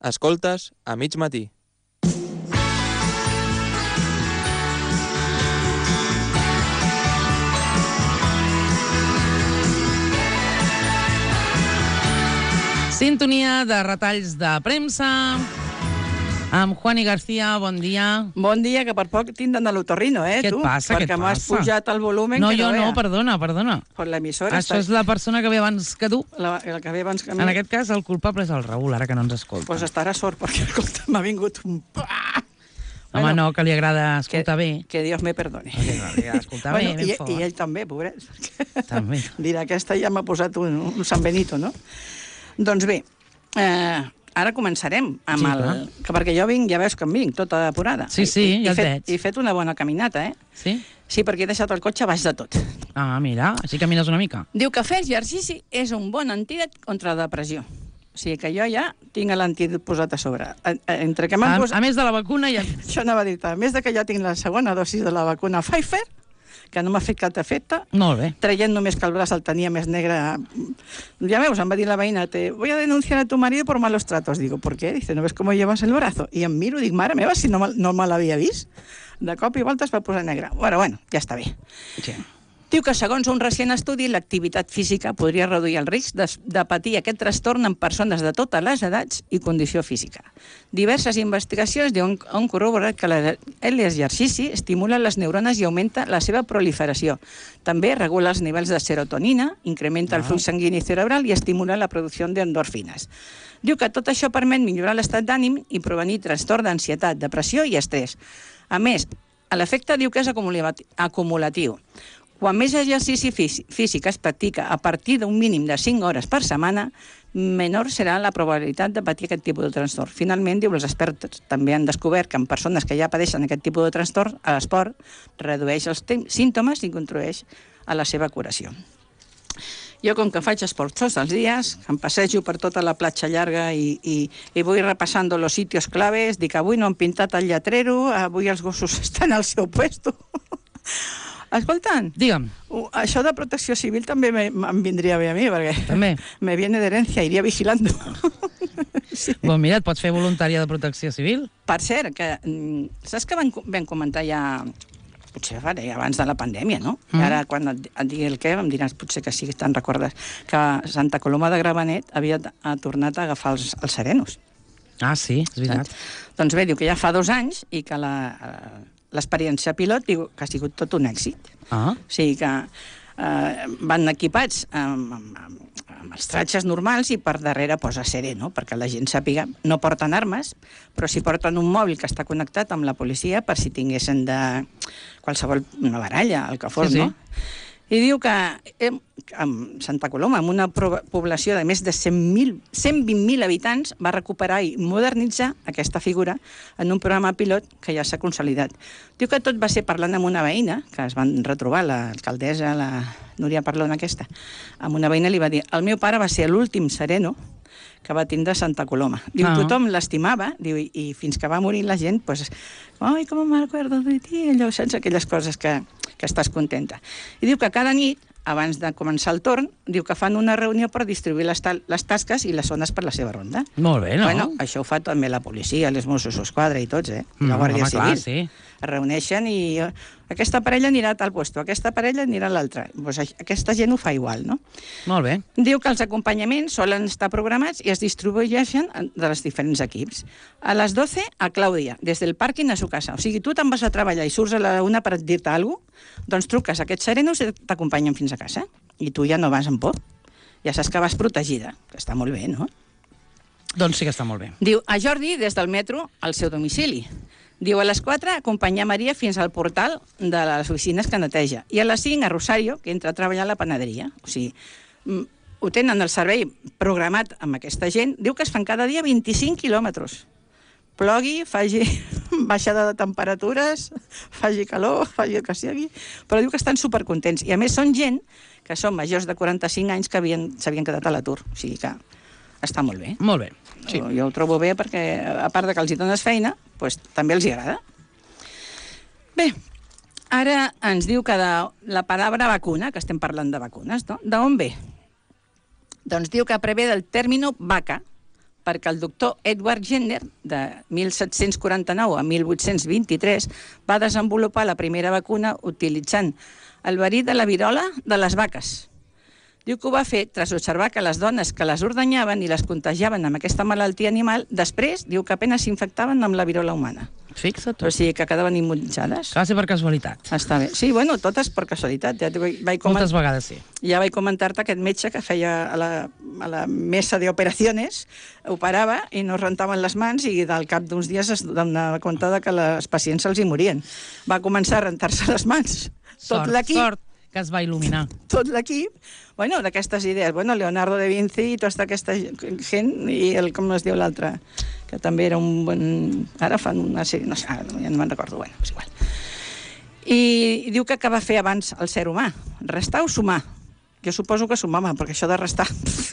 Escoltes a mig matí. Sintonia de retalls de premsa amb Juani García, bon dia. Bon dia, que per poc tinc de l'otorrino, Què et tu? passa, què et Perquè m'has passa? pujat el volum. No, jo no, perdona. Per l'emissora. Això és la persona que ve abans que tu. La que ve abans que a mi. En aquest cas, el culpable és el Raül, ara que no ens escolta. Doncs estarà sort, perquè, escolta, m'ha vingut un... Home, no, que li agrada escoltar bé. Que Dios me perdone. Li agrada escoltar bé, ben fort. I ell també, pobret. També. Dirà, aquesta ja m'ha posat un San Benito, no? Doncs bé, ara començarem amb el... Perquè jo vinc, ja veus que em vinc, tota apurada. Sí, ja et veig. He fet una bona caminata, Sí? Sí, perquè he deixat el cotxe baix de tot. Ah, mira, així camines una mica. Diu que fer exercici és un bon antídot contra la depressió. O sigui que jo ja tinc l'antídot posat a sobre. Entre que m'han posat... A més de la vacuna, ja... Això anava a dir, a més de que ja tinc la segona dosis de la vacuna Pfizer, que no m'ha fet cap efecte, Molt bé. traient només que el braç el tenia més negre. Ya veus, em va dir la veïna, te voy a denunciar a tu marido por malos tratos. Digo, ¿por qué? Dice, ¿no ves cómo llevas el brazo? I em miro, dic, mare meva, si no me l'havia vist. De cop i volta es va posar negre. Bueno, ja està bé. Sí. Diu que, segons un recent estudi, l'activitat física podria reduir el risc de patir aquest trastorn en persones de totes les edats i condició física. Diverses investigacions han corroborat que l'exercici estimula les neurones i augmenta la seva proliferació. També regula els nivells de serotonina, incrementa el flux sanguini cerebral i estimula la producció d'endorfines. Diu que tot això permet millorar l'estat d'ànim i prevenir trastorn d'ansietat, depressió i estrès. A més, l'efecte diu que és acumulatiu. Quan més exercici físic es practica a partir d'un mínim de 5 hores per setmana, menor serà la probabilitat de patir aquest tipus de trastorn. Finalment, diu, els experts també han descobert que en persones que ja pateixen aquest tipus de trastorn, l'esport redueix els símptomes i contribueix a la seva curació. Jo, com que faig esport tots els dies, em passejo per tota la platja llarga i vull repassant los sitios claves, dic, avui no han pintat el lletrero, avui els gossos estan al seu puesto. Escolta'm, Digue'm. Això de protecció civil també em vindria bé a mi, perquè També. me viene d'herència, iria vigilando. Sí. Bon, mira, et pots fer voluntària de protecció civil? Per cert, que saps que vam comentar ja, potser abans de la pandèmia, no? I ara, quan et digui el què, em diràs, potser que sí que te'n recordes, que Santa Coloma de Gramenet havia tornat a agafar els serenos. Ah, sí, és veritat. Doncs bé, diu que ja fa 2 anys i que l'experiència pilot diu que ha sigut tot un èxit. Ah. O sigui que van equipats amb els tratges normals i per darrere posa sereno, perquè la gent sàpiga, no porten armes, però si porten un mòbil que està connectat amb la policia per si tinguessin de qualsevol una baralla, el que fos, Sí. no? I diu que a Santa Coloma, amb una població de més de 120.000 habitants, va recuperar i modernitzar aquesta figura en un programa pilot que ja s'ha consolidat. Diu que tot va ser parlant amb una veïna, que es van retrobar, l'alcaldessa, la Núria Parlon aquesta, amb una veïna li va dir, el meu pare va ser l'últim sereno que va tindre Santa Coloma. Diu, tothom l'estimava, diu, i fins que va morir la gent, pues, ai, com m'acuerdo de ti, allò, saps, aquelles coses que estàs contenta. I diu que cada nit, abans de començar el torn, diu que fan una reunió per distribuir les tasques i les zones per la seva ronda. Molt bé, no? Bueno, això ho fa també la policia, els Mossos d'Esquadra i tots, la Guàrdia Civil. Clar, sí. Es reuneixen i aquesta parella anirà a tal puesto, aquesta parella anirà a l'altre. Pues aquesta gent ho fa igual, no? Molt bé. Diu que els acompanyaments solen estar programats i es distribueixen de els diferents equips. A les 12, a Clàudia, des del pàrquing a su casa. O sigui, tu te'n vas a treballar i surts a la 1 per dir-te alguna cosa, doncs truques a aquests serenos i t'acompanyen fins a casa. I tu ja no vas amb por. Ja saps que vas protegida. Està molt bé, no? Doncs sí que està molt bé. Diu, a Jordi, des del metro, al seu domicili. Diu, a les 4, acompanyar Maria fins al portal de les oficines que neteja. I a les 5, a Rosario, que entra a treballar a la panaderia. O sigui, ho tenen el servei programat amb aquesta gent. Diu que es fan cada dia 25 quilòmetres. Plogui, faci baixada de temperatures, faci calor, faci el que sigui, però diu que estan supercontents. I a més són gent que són majors de 45 anys que s'havien quedat a l'atur. O sigui que està molt bé. Molt bé. Sí. Jo ho trobo bé perquè, a part de que els hi dones feina, doncs també els hi agrada. Bé, ara ens diu que la paraula vacuna, que estem parlant de vacunes, no? D'on ve? Doncs diu que prevé del término vaca, perquè el doctor Edward Jenner, de 1749 a 1823, va desenvolupar la primera vacuna utilitzant el verí de la virola de les vaques. Diu que ho va fer tras observar que les dones que les ordenyaven i les contagiaven amb aquesta malaltia animal, després diu que apenas s'infectaven amb la virola humana. Fixa't tu. O sigui, que quedaven immunitzades. Va ser per casualitat. Està bé. Sí, bueno, totes per casualitat. Moltes vegades sí. Ja vaig comentar-te aquest metge que feia a la mesa d'operacions, operava i no rentaven les mans i al cap d'uns dies es donava compte que les pacients se'ls hi morien. Va començar a rentar-se les mans. Tot l'equip. Sort que es va il·luminar. Tot l'equip, bueno, d'aquestes idees. Bueno, Leonardo da Vinci i tota aquesta gent, i com es diu l'altre, que també era un bon... Ara fan una sèrie, no sé, ja no me'n recordo, bueno, és igual. I diu que va fer abans el ser humà? Restar o sumar? Jo suposo que sumava, perquè això de restar...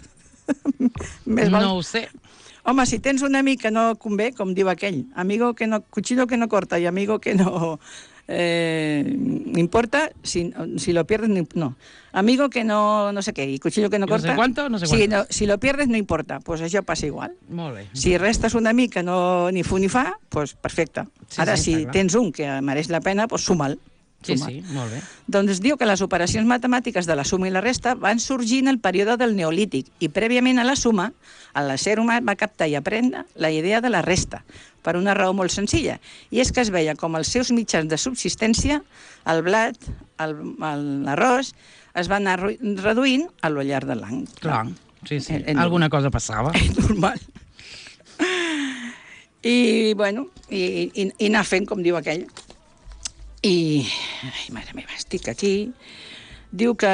No ho sé. Home, si tens un amic que no convé, com diu aquell, amigo que no, cuchillo que no corta i amigo que no... importa si lo pierdes no. Amigo que no sé qué y cuchillo que no corta. No sé cuánto, no sé cuánto. Si lo pierdes no importa, pues això passa igual. Molt bé. Si restes un amic que no ni fu ni fa, pues perfecte. Sí, ara, sí, si tens un que mereix la pena, pues suma'l. Sí, molt bé. Doncs diu que les operacions matemàtiques de la suma i la resta van sorgir en el període del Neolític i prèviament a la suma, l'ésser humà va captar i aprendre la idea de la resta, per una raó molt senzilla, i és que es veia com els seus mitjans de subsistència, el blat, l'arròs, es van anar reduint a lo llarg de l'any. Clar, sí. Alguna cosa passava. Normal. I, bueno, i anar fent, com diu aquell. I, ai, mare meva, estic aquí. Diu que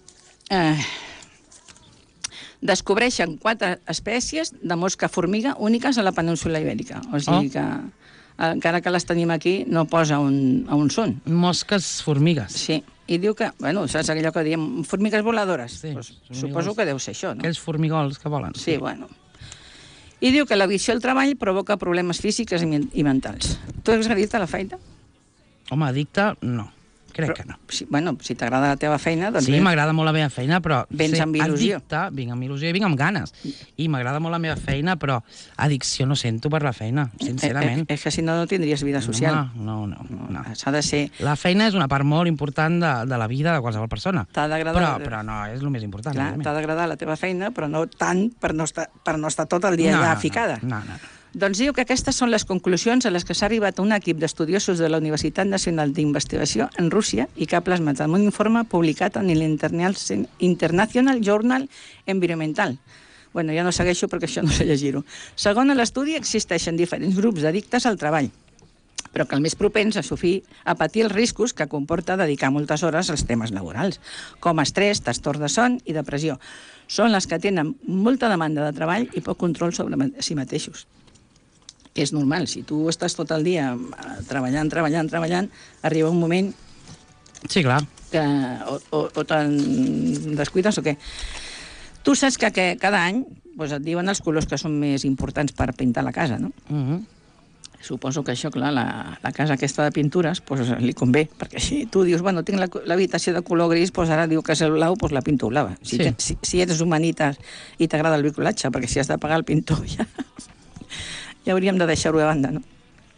descobreixen 4 espècies de mosca formiga úniques a la península ibèrica. O sigui que, encara que les tenim aquí, no posa on són. Mosques formigues. Sí. I diu que, bueno, saps allò que diem, formigues voladores? Sí, pues, suposo que deu ser això, no? Aquells formigols que volen. Sí, bueno. I diu que l'addicció al treball provoca problemes físics i mentals. Tu ets addicte a la feina? Home, addicte, no. Crec que no. Bueno, si t'agrada la teva feina, doncs... Sí, m'agrada molt la meva feina, però... Vens amb il·lusió. Addicte, vinc amb il·lusió i vinc amb ganes. I m'agrada molt la meva feina, però addicció no sento per la feina, sincerament. És que si no, no tindries vida social. No. S'ha de ser... La feina és una part molt important de la vida de qualsevol persona. T'ha d'agradar... Però no, és el més important. Clar, t'ha d'agradar la teva feina, però no tant per no estar tot el dia allà ficada. No. Doncs diu que aquestes són les conclusions a les que s'ha arribat un equip d'estudiosos de la Universitat Nacional d'Investigació en Rússia i que ha plasmat en un informe publicat en l'International Journal Environmental. Bueno, ja no segueixo perquè això no sé llegir-ho. Segons l'estudi, existeixen diferents grups d'addictes al treball, però que el més propens a patir els riscos que comporta dedicar moltes hores als temes laborals, com estrès, trastorn de son i depressió. Són les que tenen molta demanda de treball i poc control sobre si mateixos. Que és normal, si tu estàs tot el dia treballant, arriba un moment... Sí, clar. Que o te'n descuides o què. Tu saps que cada any et diuen els colors que són més importants per pintar la casa, no? Suposo que això, clar, la casa aquesta de pintures li convé, perquè si tu dius, bueno, tinc l'habitació de color gris, ara diu que és el blau, la pinto blava. Si ets humanitas i t'agrada el bricolatge, perquè si has de pagar el pintor ja hauríem de deixar-ho de banda, no?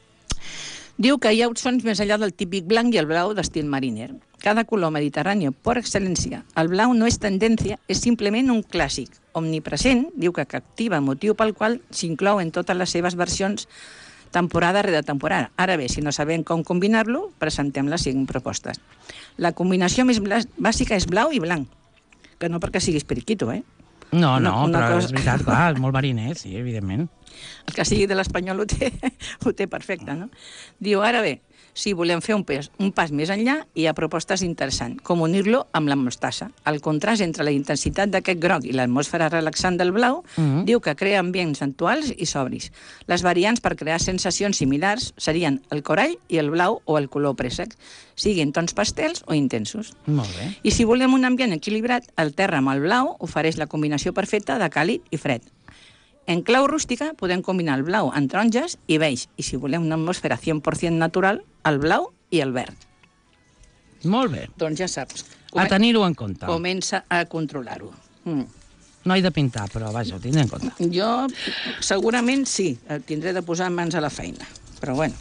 Diu que hi ha opcions més enllà del típic blanc i el blau d'estil mariner. Cada color mediterrani per excel·lència. El blau no és tendència, és simplement un clàssic. Omnipresent, diu que captiva, motiu pel qual s'inclou en totes les seves versions temporada rere temporada. Ara bé, si no sabem com combinar-lo, presentem les 5 propostes. La combinació més bàsica és blau i blanc, que no perquè siguis periquito, No, però és veritat, clar, és molt mariner, sí, evidentment. El que sigui de l'espanyol ho té perfecte, no? Diu, ara bé, si volem fer un pas més enllà, hi ha propostes interessants, com unir-lo amb la mostassa. El contrast entre la intensitat d'aquest groc i l'atmosfera relaxant del blau diu que crea ambients actuals i sobris. Les variants per crear sensacions similars serien el corall i el blau o el color préssec, siguin tons pastels o intensos. Molt bé. I si volem un ambient equilibrat, el terra amb el blau ofereix la combinació perfecta de càlid i fred. En clau rústica podem combinar el blau amb taronges i beix, i si volem una atmosfera 100% natural, el blau i el verd. Molt bé. Doncs ja saps. A tenir-ho en compte. Comença a controlar-ho. No he de pintar, però vaja, ho tindré en compte. Jo segurament sí, tindré de posar mans a la feina, però bueno.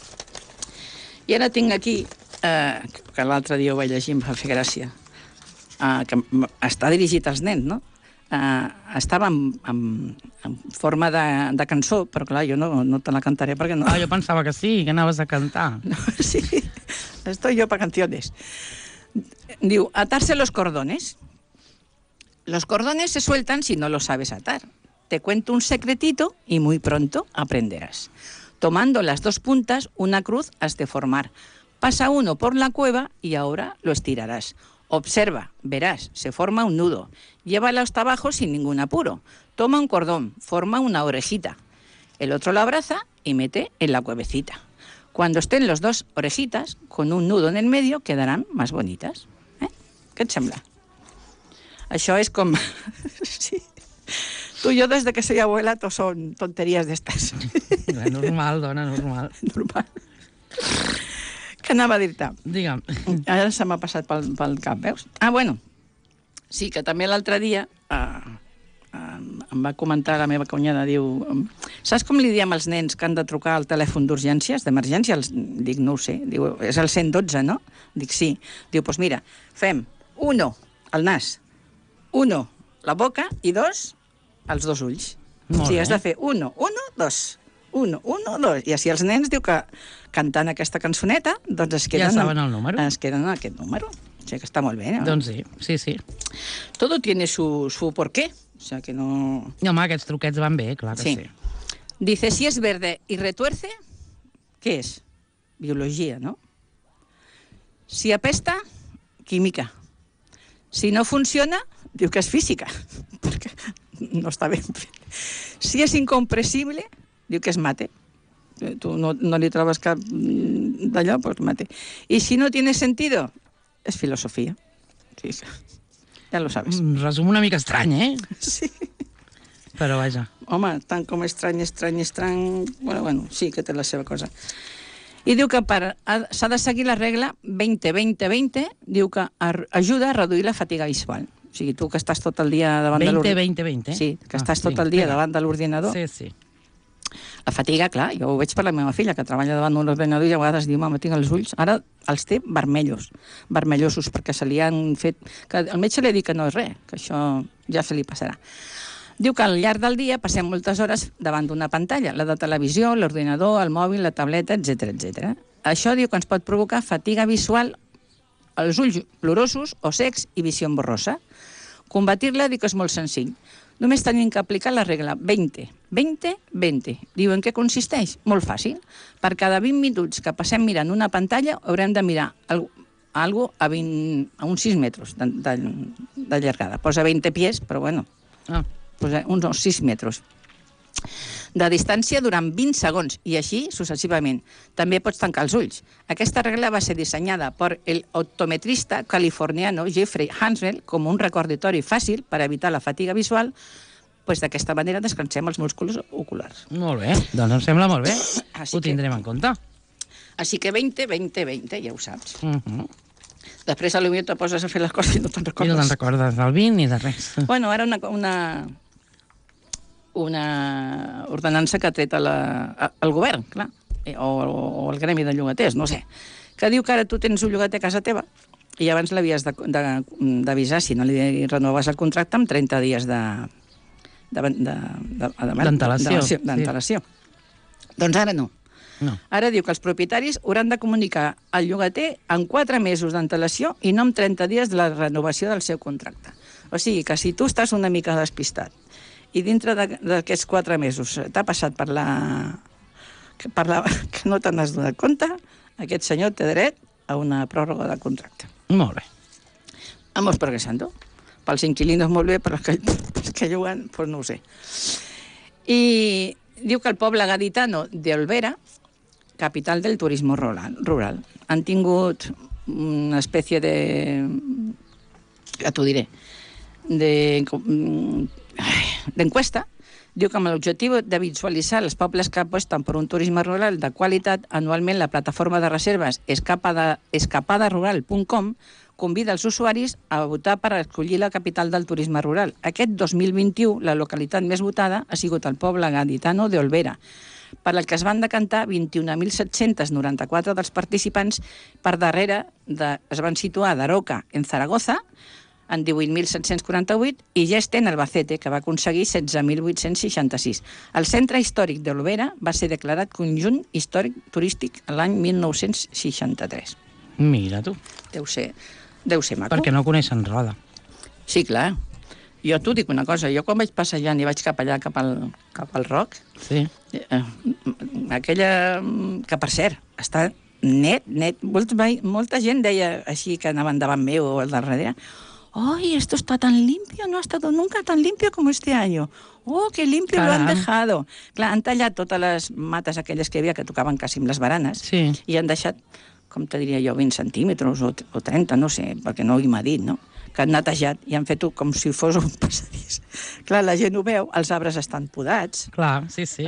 I ara tinc aquí, que l'altre dia ho vaig llegir, em va fer gràcia, que està dirigit als nens, no? Estava en forma de cançó, però clar, jo no te la cantaré perquè no... Ah, jo pensava que sí, que anaves a cantar. No, sí, estoy yo para canciones. Diu, atarse los cordones. Los cordones se sueltan si no los sabes atar. Te cuento un secretito y muy pronto aprenderás. Tomando las dos puntas, una cruz has de formar. Pasa uno por la cueva y ahora lo estirarás. Observa, verás, se forma un nudo. Llévalo hasta abajo sin ningún apuro. Toma un cordón, forma una orejita. El otro lo abraza y mete en la cuevecita. Cuando estén los dos orejitas, con un nudo en el medio, quedarán más bonitas. Què et sembla? Això és com... Sí. Tu i jo, des que soy abuela, tots són tonteries d'estes. Normal, dona, normal. Normal. Què anava a dir-te? Digue'm. Ara se m'ha passat pel cap, veus? Bueno, sí, que també l'altre dia em va comentar la meva cunyada, diu... Saps com li diem als nens que han de trucar al telèfon d'urgències, d'emergència? Dic, no ho sé. Diu, és el 112, no? Dic, sí. Diu, doncs mira, fem 1, el nas, 1, la boca, i 2, els dos ulls. Molt bé. Has de fer 1, 1, 2, 1, 1, 2. I així els nens, diu que cantant aquesta cançoneta, doncs es queden... Ja saben el número. Es queden en aquest número. O sigui que està molt bé, no? Doncs sí, sí. Todo tiene su porqué. O sea que no... I home, aquests truquets van bé, clar que sí. Dice, si es verde y retuerce, ¿qué es? Biología, ¿no? Si apesta, química. Si no funciona, diu que és física, perquè no està ben fet. Si és incompressible, diu que és mate. Tu no li trobes cap d'allò, doncs mate. I si no tiene sentido, és filosofia. Sí, ja lo sabes. Resum una mica estrany, eh? Sí. Però vaja. Home, tant com estrany... Bueno, sí que té la seva cosa. I diu que s'ha de seguir la regla 20-20-20, diu que ajuda a reduir la fatiga visual. O sigui, tu que estàs tot el dia davant de l'ordinador... 20-20-20, eh? Sí, que estàs tot el dia davant de l'ordinador. Sí. La fatiga, clar, jo ho veig per la meva filla, que treballa davant d'un ordenador i a vegades diu, mama, tinc els ulls... Ara els té vermellosos, perquè se li han fet... Que el metge li ha dit que no és res, que això ja se li passarà. Diu que al llarg del dia passem moltes hores davant d'una pantalla, la de televisió, l'ordinador, el mòbil, la tableta, etc. Això diu que ens pot provocar fatiga visual, els ulls plorosos o secs i visió borrosa. Combatir-la diu que és molt senzill. Només tenim que aplicar la regla 20-20-20. Diu en què consisteix? Molt fàcil. Per cada 20 minuts que passem mirant una pantalla haurem de mirar algo a uns 6 metres de llargada. Posa 20 pies, però bueno... Posa uns 6 metres de distància durant 20 segons i així successivament. També pots tancar els ulls. Aquesta regla va ser dissenyada per el optometrista californiano Jeffrey Hansel com un recordatori fàcil per evitar la fatiga visual. D'aquesta manera descansem els músculs oculars. Molt bé, doncs em sembla molt bé. Així Ho tindrem en compte. Així que 20-20-20, ja ho saps. Després potser te poses a fer les coses i no te'n recordes. I no te'n recordes del 20 ni de res. Bueno, ara una ordenança que ha tret el govern, clar, o el gremi de llogaters, no sé, que diu que ara tu tens un llogater a casa teva i abans l'havies d'avisar si no li renoves el contracte amb 30 dies d'antelació. Doncs ara no. Ara diu que els propietaris hauran de comunicar al llogater en 4 mesos d'antelació i no en 30 dies de la renovació del seu contracte. O sigui que si tu estàs una mica despistat i dintre d'aquests 4 mesos t'ha passat per la... que no te n'has donat compte, aquest senyor té dret a una pròrroga de contracte. Molt bé. Vamos progresando. Pels inquilinos molt bé, però els que lloguen, doncs no ho sé. I diu que el poble gaditano d'Olvera, capital del turisme rural, han tingut una espècie de... ja t'ho diré, d'encuesta Diu que amb l'objectiu de visualitzar els pobles que aposten per un turisme rural de qualitat, anualment la plataforma de reserves escapadarural.com convida els usuaris a votar per escollir la capital del turisme rural. Aquest 2021, la localitat més votada ha sigut el poble gaditano de Olvera, per al que es van decantar 21.794 dels participants. Per darrere es van situar Daroca, en Zaragoza, en 18.748, i Este, en Albacete, que va aconseguir 16.866. El centre històric d'Olvera va ser declarat conjunt històric turístic l'any 1963. Mira tu. Deu ser maco. Perquè no coneixen Roda. Sí, clar. Jo t'ho dic una cosa, jo quan vaig passejant i vaig cap allà, cap al Roc, Sí. aquella, que per cert, està net. Molta gent deia així que anaven davant meu o al darrere, ¡ay, esto está tan limpio! No ha estado nunca tan limpio como este año. ¡Oh, qué limpio lo han dejado! Clar, han tallat totes les mates aquelles que hi havia que tocaven quasi amb les baranes, Sí. i han deixat, com te diria jo, 20 centímetres o 30, no sé, perquè no m'ha dit, no? Que han netejat i han fet com si fos un passadís. Clar, la gent ho veu, els arbres estan podats, Clar, sí, sí.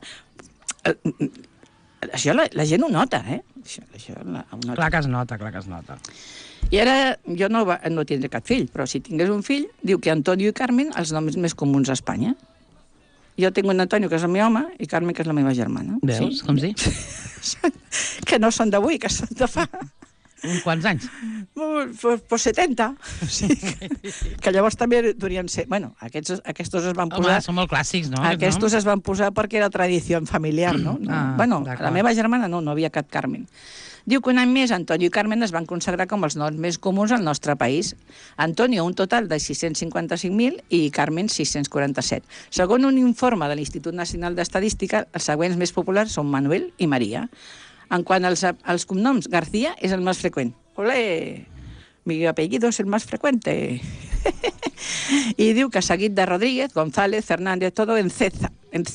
Això la gent ho nota, eh? Això ho nota. Clar que es nota, clar que es nota. I ara, jo no tindré cap fill, però si tingués un fill, diu que Antonio i Carmen, els noms més comuns a Espanya. Jo tinc un Antonio, que és el meu home, i Carmen, que és la meva germana. Veus? Sí? Com si? Que no són d'avui, que són de fa... Quants anys? Pues 70. Sí. Que llavors també durien ser... Bueno, aquests es van posar... Home, són molt clàssics, no? Aquests es van posar perquè era tradició familiar, no? Bueno, a la meva germana no havia cap Carmen. Diu que un any més Antonio i Carmen es van consagrar com els noms més comuns al nostre país. Antonio, un total de 655.000 i Carmen, 647. Segons un informe de l'Institut Nacional d'Estadística, els següents més populars són Manuel i Maria. En quant als cognoms, García és el més freqüent. Olé! Mi apellido es el más frecuente. I diu que seguit de Rodríguez, González, Fernández, todo en Z.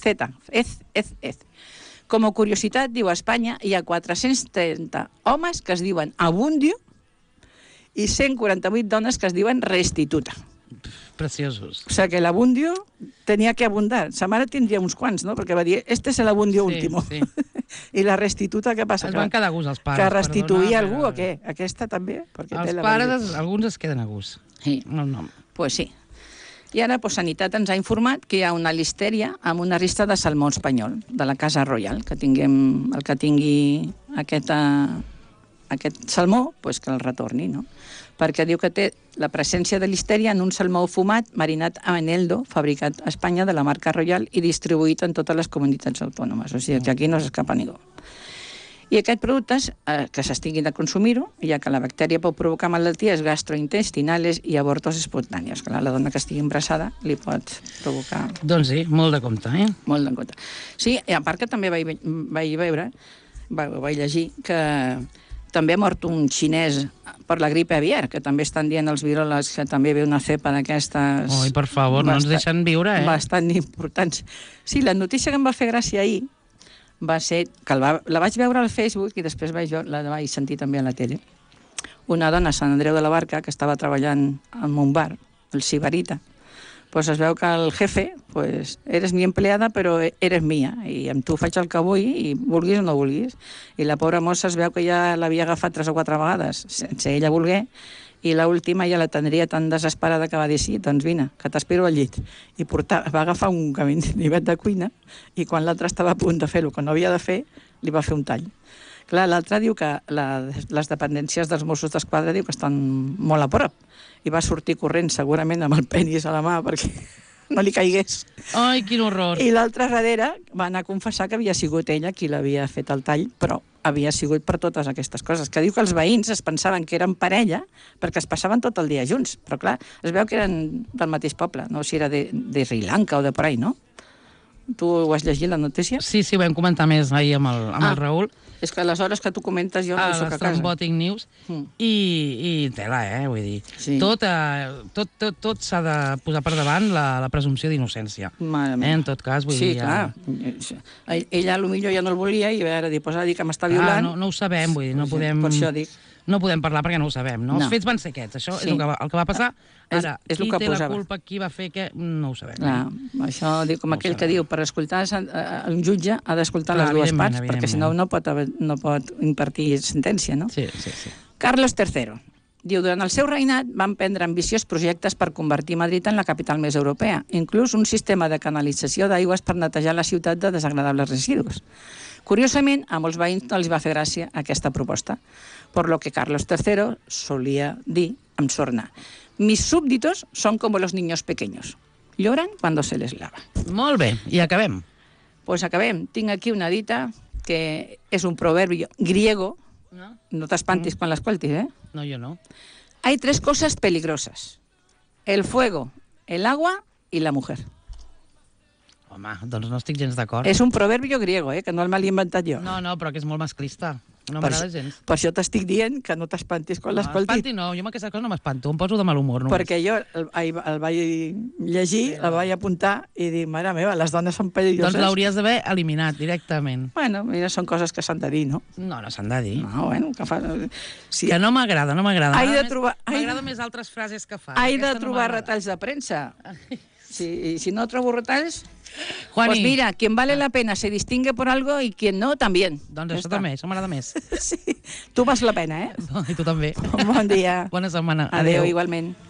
Com a curiositat, diu, a Espanya hi ha 430 homes que es diuen Abundio i 148 dones que es diuen Restituta. Preciosos. O sigui que l'Abundio tenia que abundar. Sa mare tindria uns quants, no? Perquè va dir, este es el Abundio último. Sí. I la Restituta, què passa? Es van quedar a gust, els pares. Que restituïa perdona, algú o què? Aquesta també? Perquè els té la pares, alguns es queden a gust. Sí. El nom. Pues sí. I ara, Sanitat ens ha informat que hi ha una listèria amb una rista de salmó espanyol, de la Casa Royal, que el que tingui aquest salmó, pues que el retorni, no? Perquè diu que té la presència de listèria en un salmó fumat marinat a eneldo, fabricat a Espanya de la marca Royal i distribuït en totes les comunitats autònomes. O sigui que aquí no s'escapa ningú. I aquests productes, que s'estiguin de consumir-ho, ja que la bactèria pot provocar malalties gastrointestinals i abortos espontànios, que la dona que estigui embarassada li pot provocar... Doncs sí, molt de compte, eh? Molt de compte. Sí, i a part que també vaig llegir que també ha mort un xinès per la gripe aviar, que també estan dient els viròlegs que també ve una cepa d'aquestes... Oi, per favor, no ens deixen viure, eh? Bastant importants. Sí, la notícia que em va fer gràcia ahir va ser, que la vaig veure al Facebook i després la vaig sentir també a la tele. Una dona a Sant Andreu de la Barca que estava treballant en un bar, el Sibarita, pues es veu que el jefe, pues, eres mi empleada però eres mia, i amb tu faig el que vull i vulguis o no vulguis. I la pobra mossa es veu que ja l'havia agafat 3 o 4 vegades sense ella voler, i l'última ja la tindria tan desesperada que va dir, sí, doncs vine, que t'espero al llit. I va agafar un ganivet de cuina i quan l'altre estava a punt de fer el que no havia de fer, li va fer un tall. Clar, l'altre diu que les dependències dels Mossos d'Esquadra diu que estan molt a prop i va sortir corrent segurament amb el penis a la mà perquè no li caigués. Ai, quin horror. I l'altre darrere va anar a confessar que havia sigut ella qui l'havia fet el tall, però havia sigut per totes aquestes coses. Que diu que els veïns es pensaven que eren parella perquè es passaven tot el dia junts. Però clar, es veu que eren del mateix poble, no si era de Sri Lanka o de por ahí, no? Tu ho has llegit, la notícia? Sí, ho vam comentar més ahir amb el Raül. És que les hores que tu comentes jo no hi soc a casa. A l'Strambòtic News. I tela, vull dir. Sí. Tot s'ha de posar per davant la presumpció d'innocència. En tot cas, vull dir... Sí, clar. Ella potser ja no el volia i a veure, dir, pues, ara dir que m'està violant... No ho sabem, vull dir, no podem... Per això dic. no podem parlar perquè no ho sabem, no? Els fets van ser aquests, això és el que va passar. Ara, qui té la culpa, qui va fer què, no ho sabem. Això, com aquell que diu, per escoltar un jutge ha d'escoltar les dues parts, perquè si no, no pot impartir sentència, no? Sí. Carlos III. Diu, durant el seu reinat van prendre ambiciós projectes per convertir Madrid en la capital més europea, inclús un sistema de canalització d'aigües per netejar la ciutat de desagradables residus. Curiosament, a molts veïns no els va fer gràcia aquesta proposta, por lo que Carlos III solía dir amb sorna: mis súbditos son como los niños pequeños, lloran cuando se les lava. Molt bé, i acabem. Pues acabem. Tinc aquí una dita que és un proverbi griego. No t'espantis quan l'escoltis, eh? No, jo no. Hay tres cosas peligrosas: el fuego, el agua y la mujer. Home, doncs no estic gens d'acord. És un proverbi griego, que no l'he inventat jo. No, però que és molt masclista. No m'agrada gens. Per això t'estic dient que no t'espantis quan l'escoltis. No, espanti no, jo amb aquestes coses no m'espanto, em poso de mal humor només. Perquè jo el vaig llegir, el vaig apuntar i dic, mare meva, les dones són perilloses. Doncs l'hauries d'haver eliminat directament. Bueno, mira, són coses que s'han de dir, no? No s'han de dir. No, bueno, que fa... Sí. Que no m'agrada. M'agrada més altres frases que fa. He de trobar retalls de premsa. Si no trobo retalls... Juani. Pues mira, quien vale la pena se distingue por algo y quien no, también. Doncs això també, això m'agrada més. Sí, tu vas la pena, eh? I tu també. Bon dia. Bona setmana. Adéu, igualment.